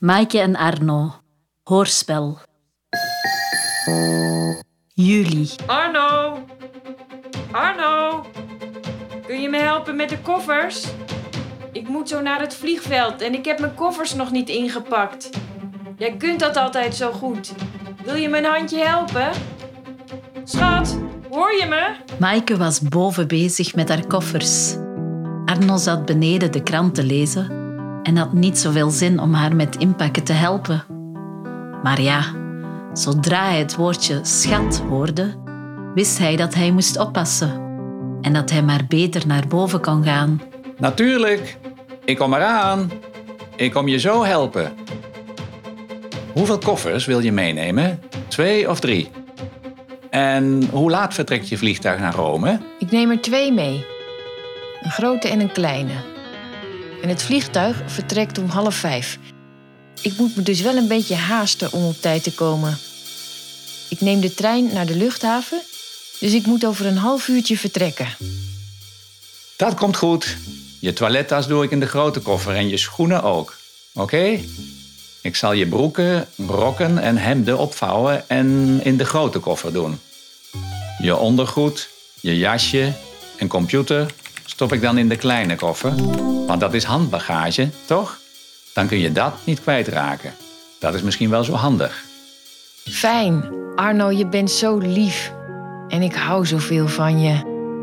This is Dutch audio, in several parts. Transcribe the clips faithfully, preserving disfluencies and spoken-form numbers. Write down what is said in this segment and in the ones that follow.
Maaike en Arno. Hoorspel. Juli. Arno! Arno! Kun je me helpen met de koffers? Ik moet zo naar het vliegveld en ik heb mijn koffers nog niet ingepakt. Jij kunt dat altijd zo goed. Wil je me een handje helpen? Schat, hoor je me? Maaike was boven bezig met haar koffers. Arno zat beneden de krant te lezen en had niet zoveel zin om haar met inpakken te helpen. Maar ja, zodra hij het woordje schat hoorde, wist hij dat hij moest oppassen en dat hij maar beter naar boven kon gaan. Natuurlijk, ik kom eraan. Ik kom je zo helpen. Hoeveel koffers wil je meenemen? Twee of drie? En hoe laat vertrekt je vliegtuig naar Rome? Ik neem er twee mee. Een grote en een kleine. En het vliegtuig vertrekt om half vijf. Ik moet me dus wel een beetje haasten om op tijd te komen. Ik neem de trein naar de luchthaven, dus ik moet over een half uurtje vertrekken. Dat komt goed. Je toilettas doe ik in de grote koffer en je schoenen ook. Oké? Okay? Ik zal je broeken, brokken en hemden opvouwen en in de grote koffer doen. Je ondergoed, je jasje en computer stop ik dan in de kleine koffer. Want dat is handbagage, toch? Dan kun je dat niet kwijtraken. Dat is misschien wel zo handig. Fijn. Arno, je bent zo lief. En ik hou zoveel van je.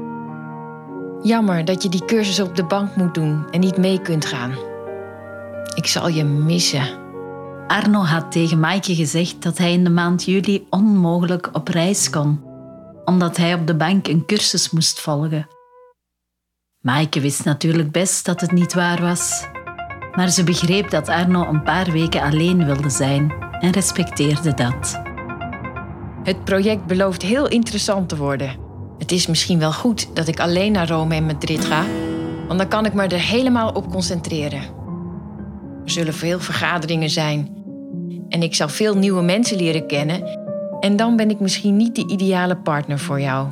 Jammer dat je die cursus op de bank moet doen en niet mee kunt gaan. Ik zal je missen. Arno had tegen Maaike gezegd dat hij in de maand juli onmogelijk op reis kon, omdat hij op de bank een cursus moest volgen. Maaike wist natuurlijk best dat het niet waar was, maar ze begreep dat Arno een paar weken alleen wilde zijn en respecteerde dat. Het project belooft heel interessant te worden. Het is misschien wel goed dat ik alleen naar Rome en Madrid ga, want dan kan ik me er helemaal op concentreren. Er zullen veel vergaderingen zijn en ik zal veel nieuwe mensen leren kennen en dan ben ik misschien niet de ideale partner voor jou.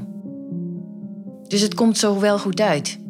Dus het komt zo wel goed uit.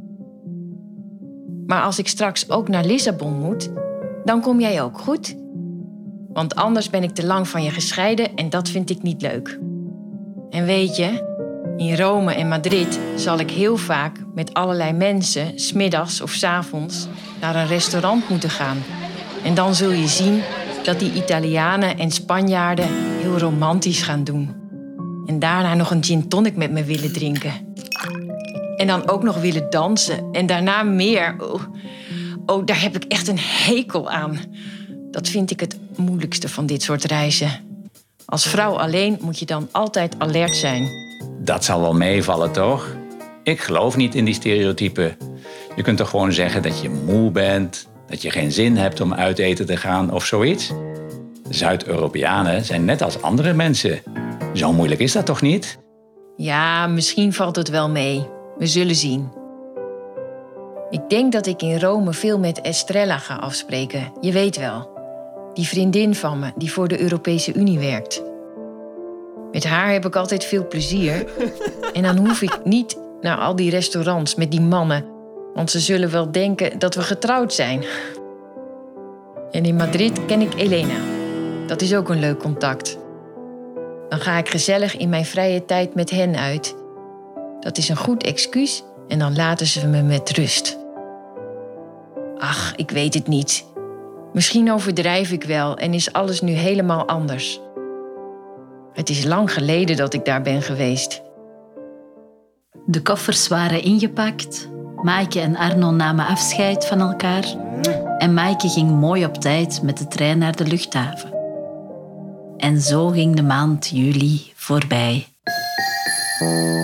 Maar als ik straks ook naar Lissabon moet, dan kom jij ook, goed? Want anders ben ik te lang van je gescheiden en dat vind ik niet leuk. En weet je, in Rome en Madrid zal ik heel vaak met allerlei mensen 's middags of 's avonds naar een restaurant moeten gaan. En dan zul je zien dat die Italianen en Spanjaarden heel romantisch gaan doen. En daarna nog een gin tonic met me willen drinken. En dan ook nog willen dansen. En daarna meer. Oh, oh, daar heb ik echt een hekel aan. Dat vind ik het moeilijkste van dit soort reizen. Als vrouw alleen moet je dan altijd alert zijn. Dat zal wel meevallen, toch? Ik geloof niet in die stereotypen. Je kunt toch gewoon zeggen dat je moe bent, dat je geen zin hebt om uit eten te gaan of zoiets? Zuid-Europeanen zijn net als andere mensen. Zo moeilijk is dat toch niet? Ja, misschien valt het wel mee. We zullen zien. Ik denk dat ik in Rome veel met Estrella ga afspreken. Je weet wel. Die vriendin van me die voor de Europese Unie werkt. Met haar heb ik altijd veel plezier. En dan hoef ik niet naar al die restaurants met die mannen. Want ze zullen wel denken dat we getrouwd zijn. En in Madrid ken ik Elena. Dat is ook een leuk contact. Dan ga ik gezellig in mijn vrije tijd met hen uit. Dat is een goed excuus en dan laten ze me met rust. Ach, ik weet het niet. Misschien overdrijf ik wel en is alles nu helemaal anders. Het is lang geleden dat ik daar ben geweest. De koffers waren ingepakt. Maaike en Arno namen afscheid van elkaar. En Maaike ging mooi op tijd met de trein naar de luchthaven. En zo ging de maand juli voorbij.